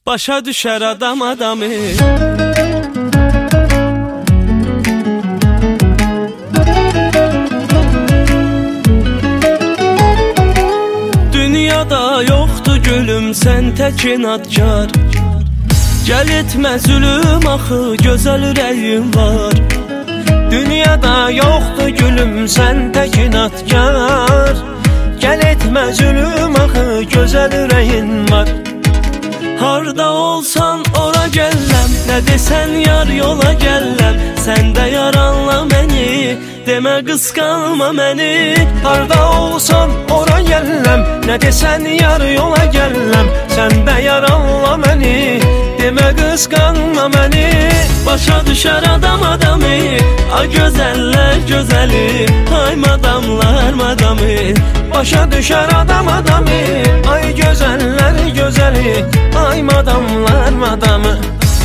Başa düşər adam adamı. Dünyada yoxdur gülüm, sən tək inadkar. Gəl etmə zülüm axı, gözəl ürəyim var. Dünyada yoxdur gülüm, sən tək inadkar. Gəl etmə zülüm axı, gözəl ürəyin var. Harda olsan ora gəlləm, nə desən yar yola gəlləm. Sən də yaranla məni, demə qısqanma məni. Harda olsan ora gəlləm, nə desən yar yola gəlləm. Sən də yaranla məni, demə qısqanma məni. Başa düşər adam adamı, ay gözəllər gözəli, ay madamlar madamı. Başa düşər adam adamı, ay gözəllər gözəli, ay madamlar madamı.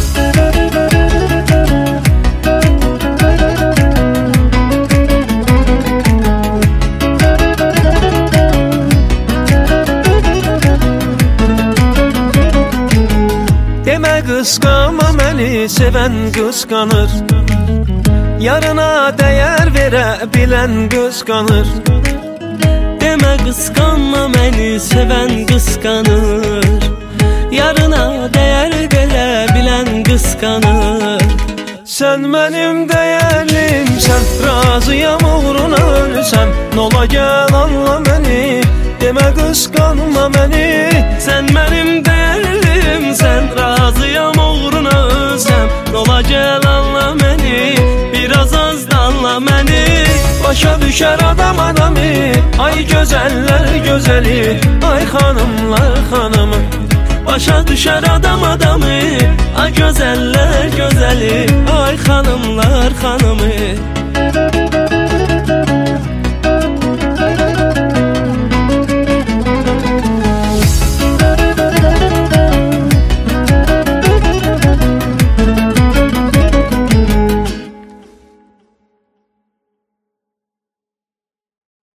Demə qısqanma məni, sevən qısqanır. Yarına dəyər verə bilən qısqanır. Demə qısqanma məni, sevən qısqanır. Yarına dəyər verə bilən qısqanır. Sən mənim dəyərlimsən, razıyam uğruna ölsəm. Nola gəl anla məni, demə qısqanma məni. Sən mənim dəyərlimsən, razıyam uğruna ölsəm. Nola gəl anla məni, biraz az danla məni. Başa düşər adam adamı, ay gözəllər gözəli, ay xanımlar xanımı. Başa düşər adam adamı, ay gözəllər gözəli, ay xanımlar xanımı.